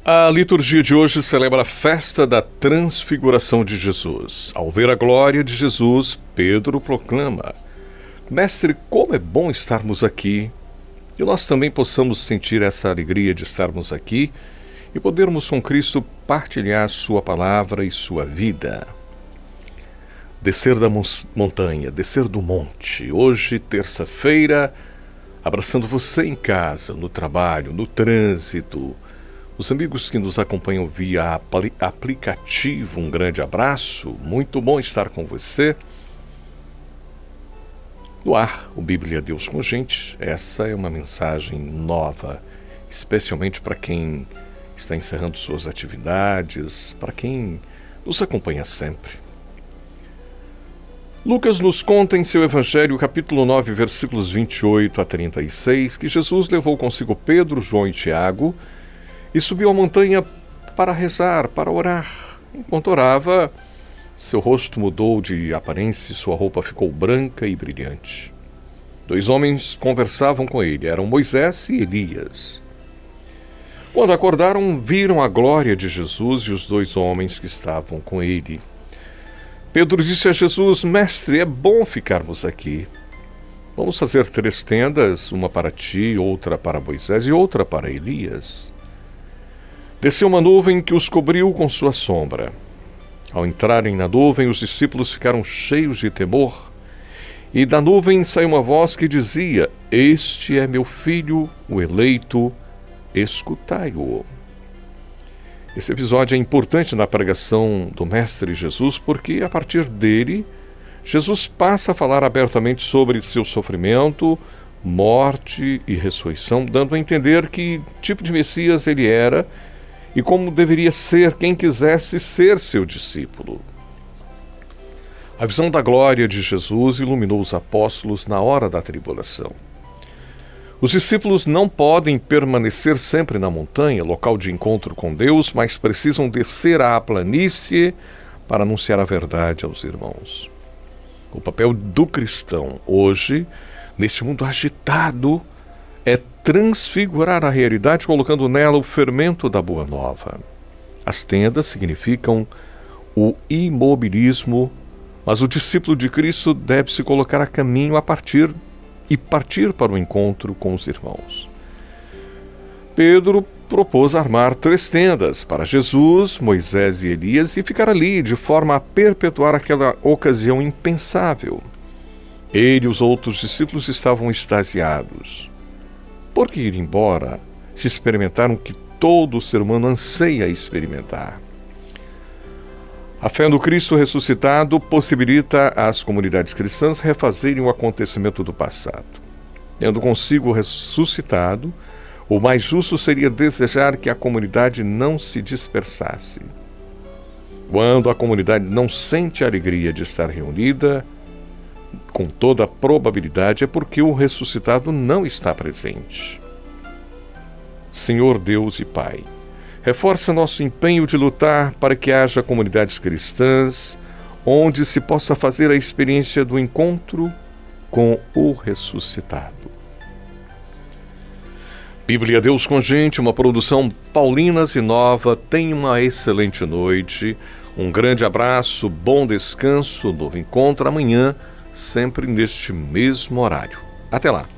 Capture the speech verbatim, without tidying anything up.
A liturgia de hoje celebra a festa da transfiguração de Jesus. Ao ver a glória de Jesus, Pedro proclama: Mestre, como é bom estarmos aqui. E nós também possamos sentir essa alegria de estarmos aqui e podermos com Cristo partilhar sua palavra e sua vida. Descer da montanha, descer do monte. Hoje, terça-feira, abraçando você em casa, no trabalho, no trânsito. Os amigos que nos acompanham via apl- aplicativo, um grande abraço. Muito bom estar com você. No ar, o Bíblia Deus com a gente. Essa é uma mensagem nova, especialmente para quem está encerrando suas atividades, para quem nos acompanha sempre. Lucas nos conta em seu Evangelho, capítulo nove, versículos vinte e oito a trinta e seis, que Jesus levou consigo Pedro, João e Tiago e subiu a montanha para rezar, para orar. Enquanto orava, seu rosto mudou de aparência e sua roupa ficou branca e brilhante. Dois homens conversavam com ele, eram Moisés e Elias. Quando acordaram, viram a glória de Jesus e os dois homens que estavam com ele. Pedro disse a Jesus: Mestre, é bom ficarmos aqui. Vamos fazer três tendas, uma para ti, outra para Moisés e outra para Elias. Desceu uma nuvem que os cobriu com sua sombra. Ao entrarem na nuvem, os discípulos ficaram cheios de temor. E da nuvem saiu uma voz que dizia: Este é meu filho, o eleito, escutai-o. Esse episódio é importante na pregação do Mestre Jesus, porque a partir dele, Jesus passa a falar abertamente sobre seu sofrimento, morte e ressurreição, dando a entender que tipo de Messias ele era e como deveria ser quem quisesse ser seu discípulo. A visão da glória de Jesus iluminou os apóstolos na hora da tribulação. Os discípulos não podem permanecer sempre na montanha, local de encontro com Deus, mas precisam descer à planície para anunciar a verdade aos irmãos. O papel do cristão hoje, neste mundo agitado, é transfigurar a realidade colocando nela o fermento da boa nova. As tendas significam o imobilismo, mas o discípulo de Cristo deve se colocar a caminho a partir e partir para o encontro com os irmãos. Pedro propôs armar três tendas para Jesus, Moisés e Elias e ficar ali de forma a perpetuar aquela ocasião impensável. Ele e os outros discípulos estavam extasiados. Por que ir embora se experimentaram o que todo ser humano anseia experimentar? A fé no Cristo ressuscitado possibilita às comunidades cristãs refazerem o acontecimento do passado. Tendo consigo o ressuscitado, o mais justo seria desejar que a comunidade não se dispersasse. Quando a comunidade não sente a alegria de estar reunida, com toda a probabilidade é porque o ressuscitado não está presente. Senhor Deus e Pai, reforça nosso empenho de lutar para que haja comunidades cristãs onde se possa fazer a experiência do encontro com o ressuscitado. Bíblia Deus com gente, uma produção Paulinas e Nova. Tenha uma excelente noite, um grande abraço, bom descanso, novo encontro amanhã, sempre neste mesmo horário. Até lá!